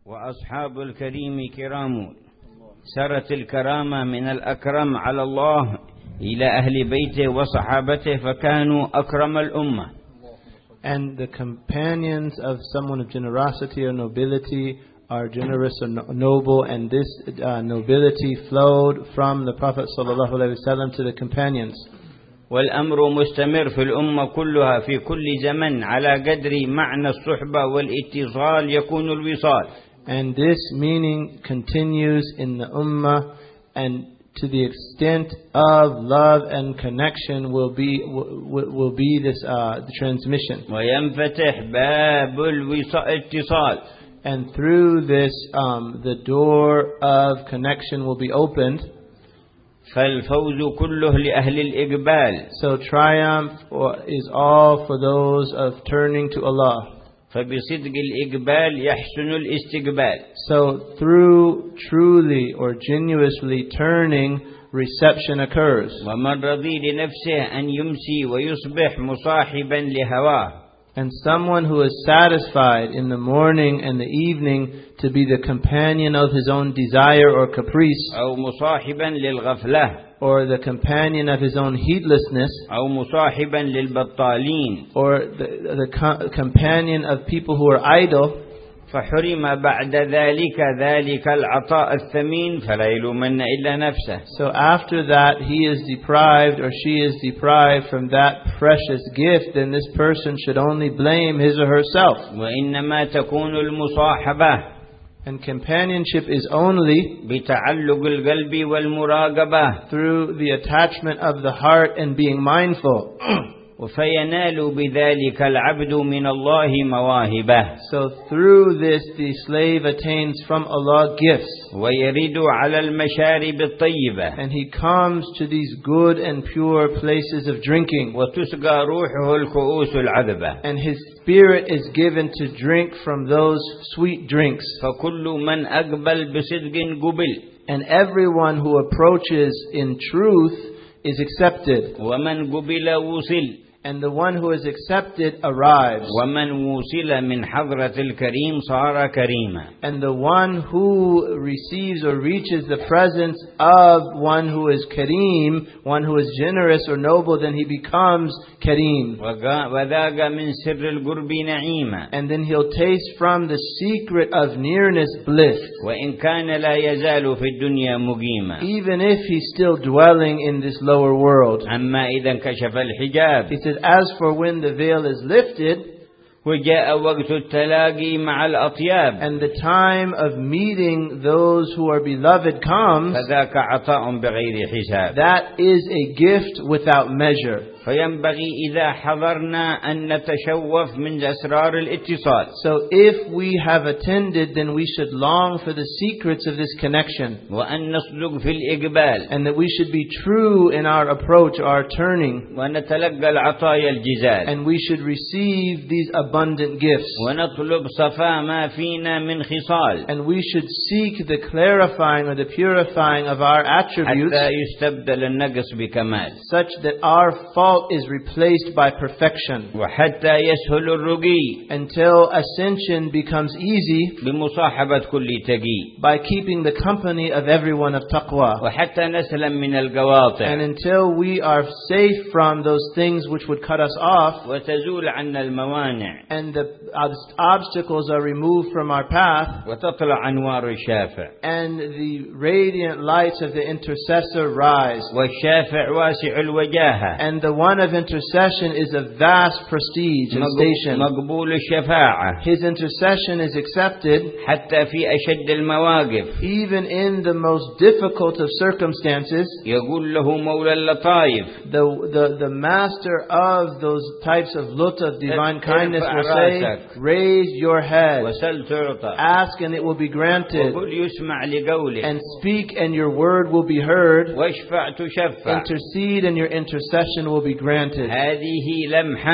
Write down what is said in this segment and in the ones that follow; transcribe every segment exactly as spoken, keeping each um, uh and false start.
وأصحاب الكريم كرام، سرت الكرامة من الأكرم على الله إلى أهل بيته وصحابته فكانوا أكرم الأمة. And the companions of someone of generosity or nobility are generous or no- noble, and this uh, nobility flowed from the Prophet sallallahu alaihi wasallam to the companions. والأمر مستمر في الأمة كلها في كل زمن على قدر معنى الصحبة والاتصال يكون الوصال. And this meaning continues in the ummah, and to the extent of love and connection will be will, will be this uh, the transmission. وينفتح باب الاتصال. And through this, um, the door of connection will be opened. فالفوز كله لأهل الإقبال. So triumph is all for those of turning to Allah. فبصدق الإقبال يحسن الاستقبال. So through truly or genuinely turning, reception occurs. ومن رضي لنفسه أن يمسي ويصبح مصاحبا لهواه. And someone who is satisfied in the morning and the evening to be the companion of his own desire or caprice, أو مصاحبا للغفلة, or the companion of his own heedlessness, أو مصاحبا للبطالين, or the, the co- companion of people who are idle, فحرم بعد ذلك ذلك العطاء الثمين فلا يلومن إلا نفسه. So after that he is deprived or she is deprived from that precious gift, then this person should only blame his or herself. وإنما تكون المصاحبة And companionship is only بتعلق القلب والمراقبة through the attachment of the heart and being mindful. فينال بذلك العبد من الله مواهبه. So through this the slave attains from Allah gifts. ويرد على المشارب الطيبة. And he comes to these good and pure places of drinking. وتسقى روحه الكؤوس العذبة. And his spirit is given to drink from those sweet drinks. فكل من أقبل بصدق قبل. And everyone who approaches in truth is accepted. ومن قبل وصل. And the one who is accepted arrives. ومن وصل من حضرة الكريم صار كريما. And the one who receives or reaches the presence of one who is Kareem, one who is generous or noble, then he becomes Kareem. وذاق من سر القرب نعيما. And then he'll taste from the secret of nearness bliss. وإن كان لا يزال في الدنيا مقيما. Even if he's still dwelling in this lower world. أما إذا انكشف الحجاب. He says, as for when the veil is lifted, وجاء وقت التلاقي مع الأطياب. and the time of meeting those who are beloved comes, فذاك عطاء بغير حساب. that is a gift without measure. فينبغي إذا حضرنا أن نتشوف من أسرار الاتصال. So if we have attended, then we should long for the secrets of this connection. وأن نصدق في الإقبال. And that we should be true in our approach, our turning. ونتلقى العطايا الجزال. And we should receive these abundant gifts. ونطلب صفاء ما فينا من خصال. And we should seek the clarifying or the purifying of our attributes, حتى يستبدل النقص بكمال. such that our fault is replaced by perfection. وحتى يسهل الرقي. Until ascension becomes easy بمصاحبة كل تقي. by keeping the company of everyone of taqwa. وحتى نسلم من القواطع. And until we are safe from those things which would cut us off, وتزول عنا الموانع. and the obstacles are removed from our path, وتطلع أنوار الشافع. and the radiant lights of the intercessor rise. والشافع واسع الوجاهة. And the one of intercession is of vast prestige and station. مقبول الشفاعة. His intercession is accepted حتى في أشد المواقف. even in the most difficult of circumstances. يقول له مولى اللطائف. The, the, the master of those types of lut of divine kindness will say, raise your head, وسل تعطى. ask and it will be granted, وقل يسمع لقولك. and speak and your word will be heard, واشفع تشفع. intercede and your intercession will be granted. هذه لمحة.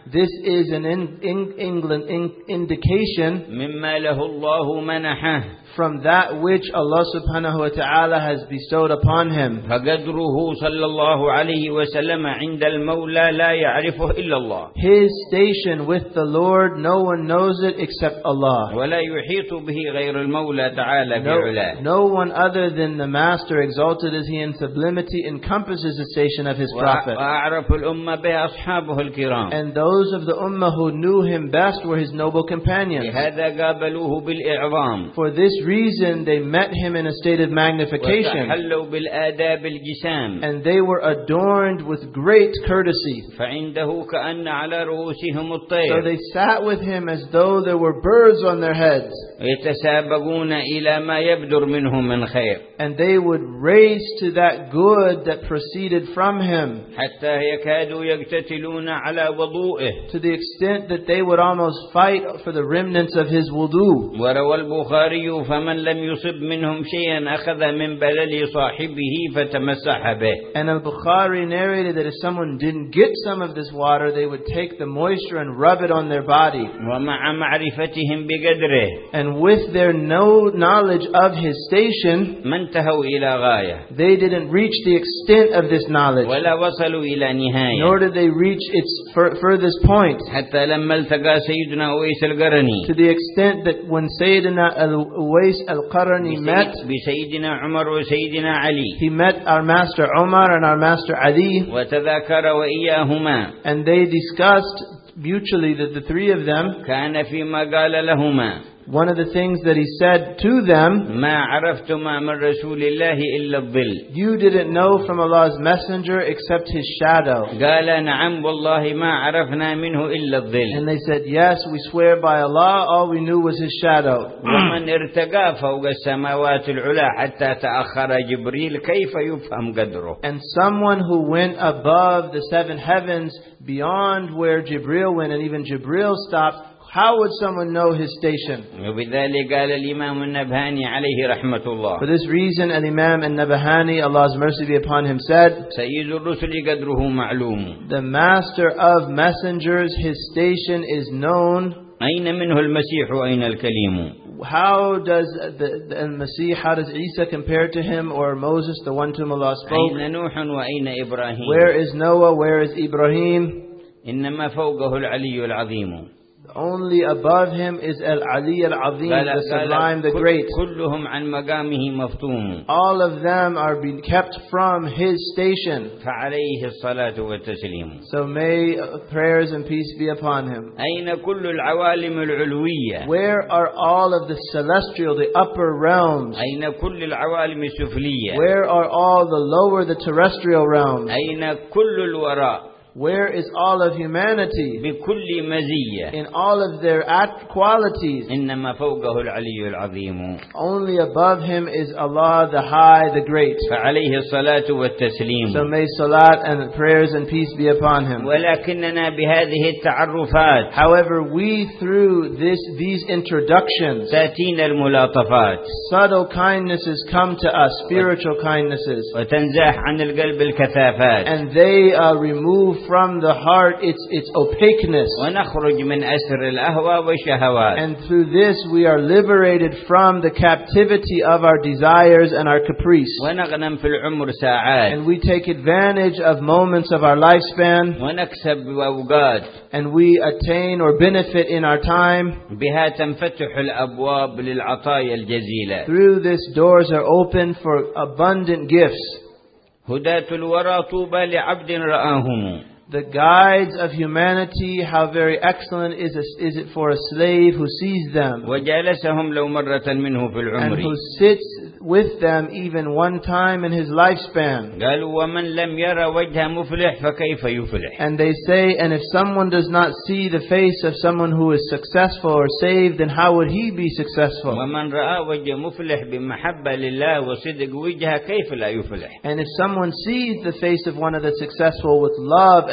This is an in, in, England in, indication مما له الله منحه from that which Allah subhanahu wa ta'ala has bestowed upon him. فقدره صلى الله عليه وسلم عند المولى لا يعرفه إلا الله. His station with the Lord, no one knows it except Allah. ولا يحيط به غير المولى تعالى بعلاه. No, no one other than the Master, exalted is He in sublimity, encompasses the station of His Prophet. وأعرف الأمة به أصحابه الكرام. And those of the Ummah who knew him best were his noble companions. لهذا قابلوه بالإعظام. For this reason they met him in a state of magnification. وتحلوا بالآداب الجسام. And they were adorned with great courtesy. فعنده كأن على رؤوسهم So الطير. they sat with him as though there were birds on their heads. يتسابقون إلى ما يبدر منه من خير. And they would race to that good that proceeded from him. حتى يكادوا يقتتلون على وضوئه. To the extent that they would almost fight for the remnants of his wudu. وروى البخاري فمن لم يصب منهم شيئا أخذ من بلل صاحبه فتمسح به. And Al-Bukhari narrated that if someone didn't get some of this water, they would take the moisture and rub it on their body. ومع معرفتهم بقدره. And with their no knowledge of his station, ما انتهوا إلى غاية. they didn't reach the extent of this knowledge. ولا وصلوا إلى نهاية. Nor did they reach its fur- furthest point. حتى لما التقى سيدنا أويس القرني. To the extent that when Sayyidina Al-Uwais Al-Qarani met, بسيدنا عمر وسيدنا علي. he met our Master Umar and our Master Ali. وتذاكر وإياهما. And they discussed mutually that the three of them, كان فيما قال لهما. one of the things that he said to them, ما عرفتما من رسول الله إلا الظل. you didn't know from Allah's messenger except his shadow. قال نعم والله ما عرفنا منه إلا الظل. And they said, yes, we swear by Allah, all we knew was his shadow. ومن ارتقى فوق السماوات العلى حتى تأخر جبريل كيف يفهم قدره. And someone who went above the seven heavens, beyond where Jibril went, and even Jibril stopped, how would someone know his station? وبذلك قال الإمام النبهاني عليه رحمة الله. For this reason, Al-Imam An-Nabahani, Allah's mercy be upon him, said, سيد الرسل قدره معلوم. the master of messengers, his station is known. أين منه المسيح وأين الكليم. How does the, the Masih, how does Isa compare to him, or Moses, the one to whom Allah spoke? أين نوح وأين إبراهيم. Where is Noah? Where is Ibrahim? إنما فوقه العلي العظيم. Only above him is Al-Ali Al-Azim, the sublime, the great. كلهم عن مقامه مفطوم. All of them are being kept from his station. فعليه الصلاة والتسليم. So may prayers and peace be upon him. أين كل العوالم العلوية. Where are all of the celestial, the upper realms? أين كل العوالم السفلية. Where are all the lower, the terrestrial realms? أين كل الوراء. Where is all of humanity? بكل مزية. In all of their at qualities. إنما فوقه العلي العظيم. Only above him is Allah, the high, the great. فعليه الصلاة والتسليم. So may salat and prayers and peace be upon him. ولكننا بهذه التعرفات. However, we through this these introductions, تأتينا الملاطفات. subtle kindnesses come to us, spiritual kindnesses. وتنزاح عن القلب الكثافات. And they uh, remove from the heart its its opaqueness. ونخرج من أسر الأهوى والشهوات. And through this we are liberated from the captivity of our desires and our caprice. ونغنم في العمر ساعات. And we take advantage of moments of our lifespan. ونكسب أوقات. And we attain or benefit in our time. بها تنفتح الأبواب للعطايا الجزيلة. Through this doors are open for abundant gifts. هداة الورى طوبى لعبد رآهم. The guides of humanity, how very excellent is, a, is it for a slave who sees them. وجالسهم لو مرة منه في العمر. And who sits with them even one time in his lifespan. قالوا ومن لم يرى وجه مفلح فكيف يفلح. And they say, and if someone does not see the face of someone who is successful or saved, then how would he be successful? ومن رأى وجه مفلح بمحبة لله وصدق وجهه كيف لا يفلح. And if someone sees the face of one of the successful with love and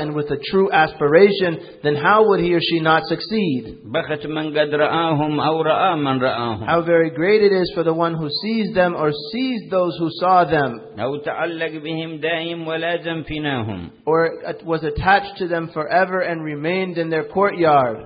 and with a true aspiration, then how would he or she not succeed? بخت من قد رآهم أو رأى من رآهم. How very great it is for the one who sees them or sees those who saw them, أو تعلق بهم دائم ولازم فيناهم. or was attached to them forever and remained in their courtyard.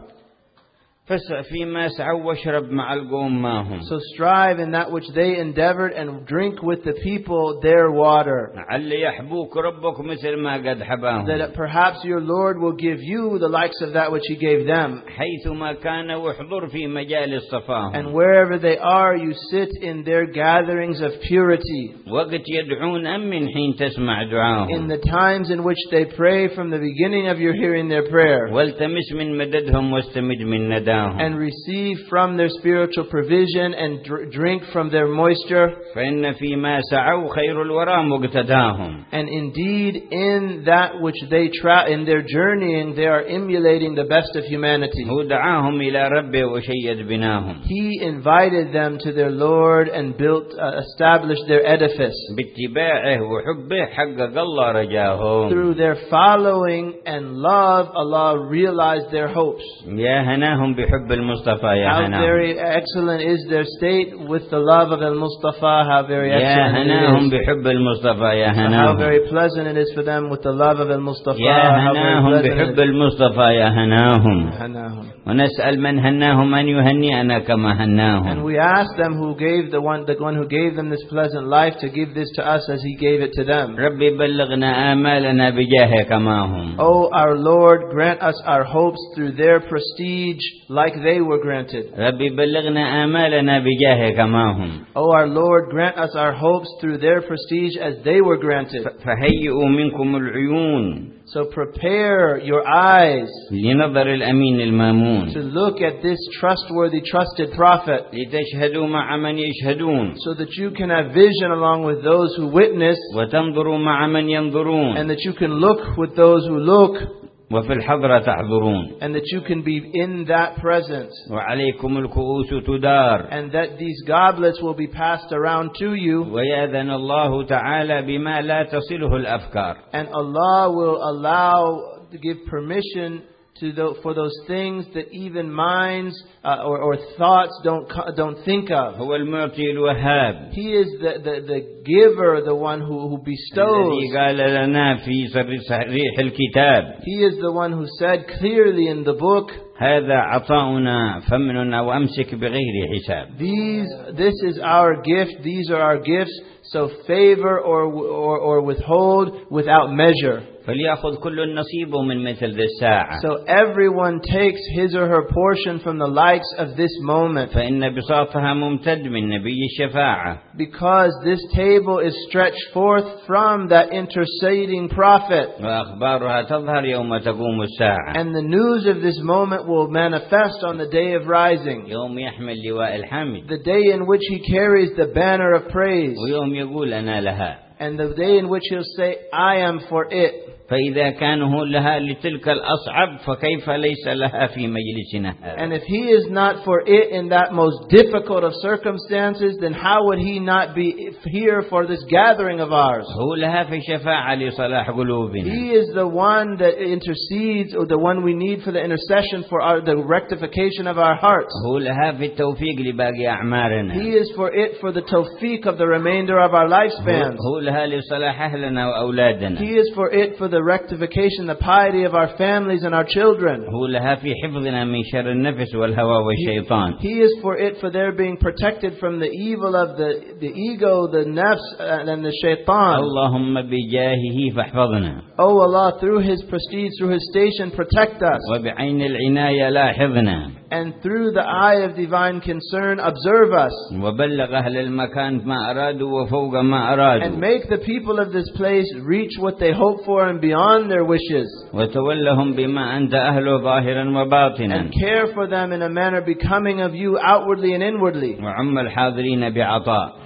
فاسع فيما سعوا واشرب مع القوم ماهم. So strive in that which they endeavored and drink with the people their water. علي يحبوك ربك مثل ما قد حباهم. That perhaps your Lord will give you the likes of that which He gave them. حيثما كان واحضر في مجال الصفاهم. And wherever they are, you sit in their gatherings of purity. وقت يدعون أم من حين تسمع دعاهم. In the times in which they pray from the beginning of your hearing their prayer. والتمس من مددهم واستمد من نداهم. And receive from their spiritual provision and dr- drink from their moisture. فإن فيما سعوا خير الورى مقتداهم. And indeed, in that which they tra- in their journeying, they are emulating the best of humanity. هو دعاهم إلى ربه وشيد بناهم. He invited them to their Lord and built, uh, established their edifice. باتباعه وحبه حقق الله رجاهم. Through their following and love, Allah realized their hopes. يا هناهم بحب المصطفى يا How هناهم. very excellent is their state with the love of Al-Mustafa. How very يا excellent هناهم it is. بحب المصطفى يا How هناهم. very pleasant it is for them with the love of Al-Mustafa. يا How very هناهم pleasant بحب it المصطفى يا هناهم. is. هناهم. ونسأل من هناهم أن يهنئنا كما And هناهم. we ask them who gave the one, the one who gave them this pleasant life to give this to us as He gave it to them. ربي بلغنا آمالنا بجاه كما هم. Oh, our Lord, grant us our hopes through their prestige like they were granted. ربي بلغنا آمالنا بجاه كما هم. Oh, our Lord, grant us our hopes through their prestige as they were granted. فهيئوا منكم العيون So prepare your eyes لنظر الأمين المامون. to look at this trustworthy, trusted prophet, لتشهدوا مع من يشهدون. so that you can have vision along with those who witness, وتنظروا مع من ينظرون. and that you can look with those who look, وفي الحضرة تحضرون. and that you can be in that presence, وعليكم الكؤوس تدار. and that these goblets will be passed around to you, ويأذن الله تعالى بما لا تصله الأفكار. and Allah will allow to give permission to the, for those things that even minds uh, or, or thoughts don't co- don't think of. هو المعطي الوهاب. He is the, the, the giver, the one who, who bestows. الذي قال لنا في صريح الكتاب. He is the one who said clearly in the book, هذا عطاؤنا فمن أو أمسك بغير حساب. These, this is our gift, these are our gifts, so favor or, or, or withhold without measure. فليأخذ كل نصيبه من مثل ذي الساعة. So everyone takes his or her portion from the likes of this moment. فإن بساطها ممتد من نبي الشفاعة. Because this table is stretched forth from that interceding prophet. وأخبارها تظهر يوم تقوم الساعة. And the news of this moment will manifest on the day of rising. يوم يحمل لواء الحمد. The day in which he carries the banner of praise. ويوم يقول أنا لها. And the day in which he'll say, I am for it. فإذا كان هو لها لتلك الأصعب فكيف ليس لها في مجلسنا هذا. And if he is not for it in that most difficult of circumstances, then how would he not be here for this gathering of ours? هو لها في شفاعة لصلاح قلوبنا. He is the one that intercedes, or the one we need for the intercession for our, the rectification of our hearts. هو لها في التوفيق لباقي أعمارنا. He is for it for the tawfiq of the remainder of our lifespans. هو لها لصلاح أهلنا وأولادنا. He is for it for the rectification, the piety of our families and our children. هو لها في حفظنا من شر النفس والهوى والشيطان. He is for it for their being protected from the evil of the, the ego, the nafs, and the shaitan. اللهم بجاهه فاحفظنا. Oh Allah, through His prestige, through His station, protect us. وبعين العناية لاحظنا. And through the eye of divine concern, observe us. وبلغ أهل المكان ما أرادوا وفوق ما أرادوا. And make the people of this place reach what they hope for and beyond their wishes. وتولهم بما أنت أهله ظاهرا وباطنا. And care for them in a manner becoming of you outwardly and inwardly. وعم الحاضرين بعطاء.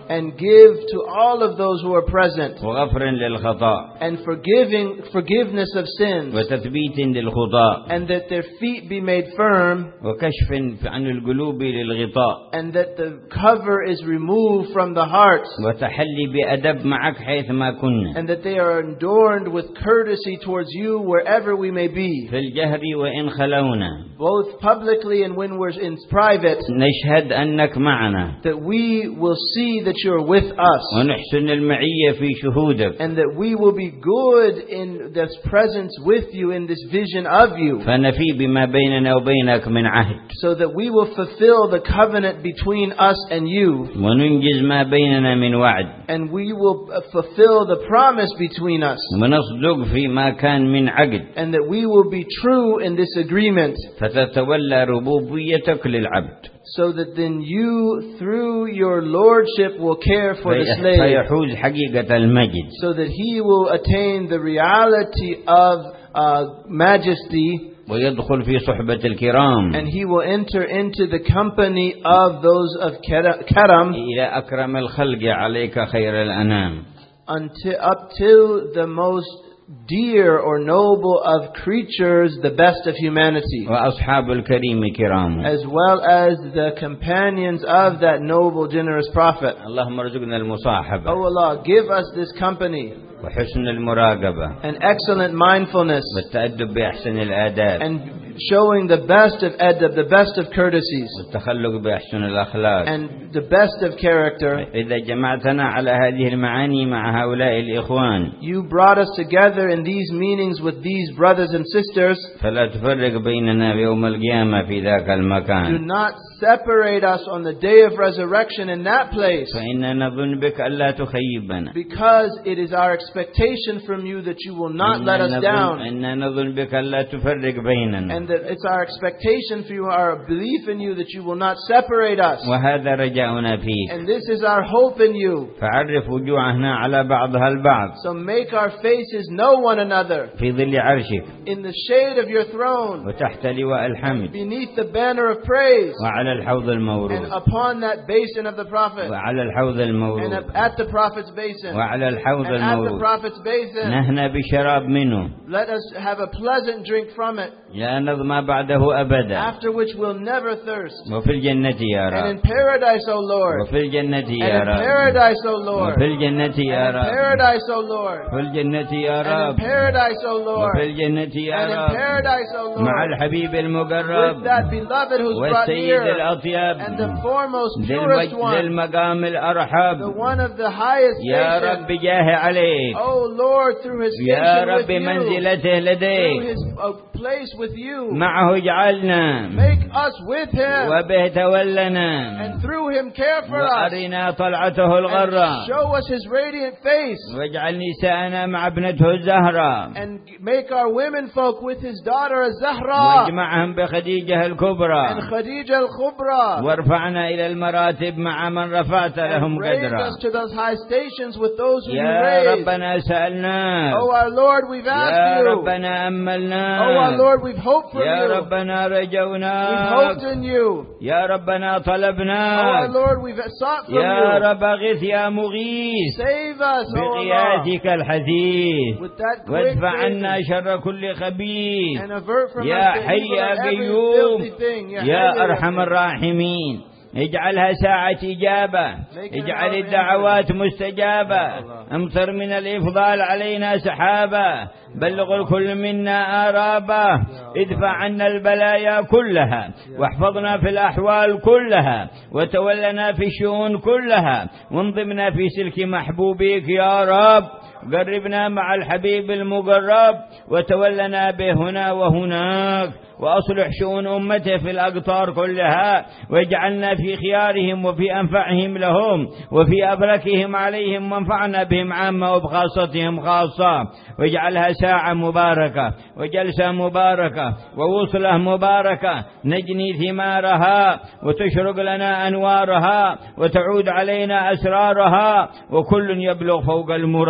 and give to all of those who are present, وغفر للخطأ and forgiving forgiveness of sins, وتثبيت للخطأ and that their feet be made firm, وكشف عن القلوب للغطاء and that the cover is removed from the hearts, وتحلي بأدب معك حيثما كنا and that they are adorned with courtesy towards you wherever we may be, في الجهر وإن خلونا both publicly and when we're in private, نشهد أنك معنا that we will see that you're with us, ونحسن المعية في شهودك and that we will be good in this presence with you, in this vision of you, فنفي بما بيننا وبينك من عهد so that we will fulfill the covenant between us and you, وننجز ما بيننا من وعد and we will fulfill the promise between us, ونصدق فيما كان من عقد and that we will be true in this agreement, فتتولى ربوبيتك للعبد so that then you, through your lordship, will care for the slave, فيحوز حقيقة المجد so that he will attain the reality of uh, majesty, ويدخل في صحبة الكرام and he will enter into the company of those of Karam, إلى أكرم الخلق عليك خير الأنام until up till the most dear or noble of creatures, the best of humanity, وأصحاب الكريم كرام as well as the companions of that noble, generous prophet. اللهم ارزقنا المصاحبة Oh Allah, give us this company وحسن المراقبة and excellent mindfulness, والتأدب بأحسن الآداب and showing the best of adab, the best of courtesies, والتخلق بأحسن الأخلاق. and the best of character. إذا جمعتنا على هذه المعاني مع هؤلاء الإخوان You brought us together in these meanings with these brothers and sisters. فلا تفرق بيننا يوم القيامة في ذاك Do المكان not separate us on the day of resurrection in that place, فإننا نظن بك ألا تخيبنا because it is our expectation from you that you will not let us down, إننا نظن بك ألا تفرق بيننا and that it's our expectation for you, our belief in you, that you will not separate us. وهذا رجاؤنا فيك And this is our hope in you. فعرف وجوهنا على بعضها البعض So make our faces know one another في ظل عرشك in the shade of your throne, وتحت لواء الحمد beneath the banner of praise, وعلى الحوض and المورود upon that basin of the prophet, وعلى الحوض and المورود at the prophet's basin, وعلى الحوض and at the المورود prophet's basin. نهنا بشراب منه Let us have a pleasant drink from it, لا نظمى بعده أبدا after which we'll never thirst. وفي الجنة يا And رب in paradise, O Lord, وفي الجنة and يا in رب paradise, O Lord, وفي الجنة يا and in رب paradise, O Lord, في الجنة يا and in رب paradise, O Lord, وفي الجنة and يا in رب paradise, O مع Lord, الحبيب المقرب with that beloved who's brought والسيد near, الأطيب and the foremost, ذي purest المج- ذي one, المقام the الأرحب one of the highest يا station. رب جاه عليك Oh Lord, through his يا station رب with you, منزلته through لديك his uh, place with you, معه اجعلنا make us with him, وبه تولنا and through him care for us, وأرنا طلعته الغراء and show us his radiant face, واجعل نساءنا مع ابنته الزهراء and make our women folk with his daughter Az-Zahra, واجمعهم بخديجة and الكبرى Khadija al-Khubra, وارفعنا إلى المراتب مع من رفعت لهم and raise قدرا us to those high stations with those who you يا raised. ربنا سألناك Oh our Lord, we've يا asked you. ربنا Oh our أملناك Lord, we've hoped from يا you. ربنا We've رجوناك hoped in you. يا ربنا Oh our طلبناك Lord, we've sought from يا you. رب أغث يا مغيث Save us, oh Allah, بقيادك الحديث with that great وادفع favor, عنا شر كل خبيث and avert from يا us the حي evil يا of every قيوم filthy thing. Ya يا Hayy, Ya أرحم Qayyum. الراحمين اجعلها ساعة إجابة اجعل الدعوات مستجابة امطر من الإفضال علينا سحابة بلغ الكل منا آرابة ادفع عنا البلايا كلها واحفظنا في الأحوال كلها وتولنا في الشؤون كلها وانضمنا في سلك محبوبك يا رب قربنا مع الحبيب المقرب وتولنا به هنا وهناك وأصلح شؤون أمته في الأقطار كلها واجعلنا في خيارهم وفي أنفعهم لهم وفي أبركهم عليهم وانفعنا بهم عامة وبخاصتهم خاصة واجعلها ساعة مباركة وجلسة مباركة ووصلة مباركة نجني ثمارها وتشرق لنا أنوارها وتعود علينا أسرارها وكل يبلغ فوق المراد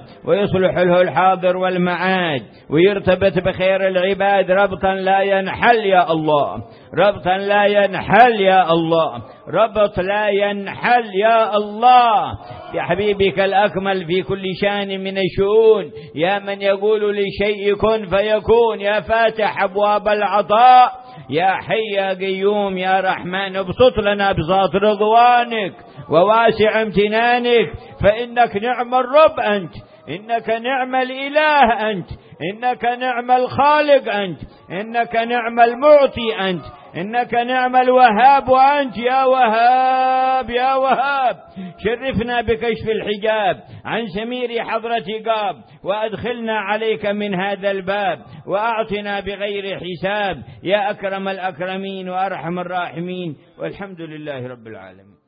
ويصلح له الحاضر والمعاد ويرتبط بخير العباد ربطا لا ينحل يا الله، ربطا لا ينحل يا الله، ربط لا ينحل يا الله، يا حبيبك الأكمل في كل شان من الشؤون، يا من يقول لشيء كن فيكون، يا فاتح أبواب العطاء، يا حي يا قيوم يا رحمن، ابسط لنا بساط رضوانك وواسع امتنانك، فإنك نعم الرب أنت، إنك نعم الإله أنت، إنك نعم الخالق أنت، إنك نعم المعطي أنت، إنك نعم الوهاب أنت يا وهاب يا وهاب. شرفنا بكشف الحجاب عن سمير حضرة قاب، وأدخلنا عليك من هذا الباب، وأعطنا بغير حساب يا أكرم الأكرمين وأرحم الراحمين، والحمد لله رب العالمين.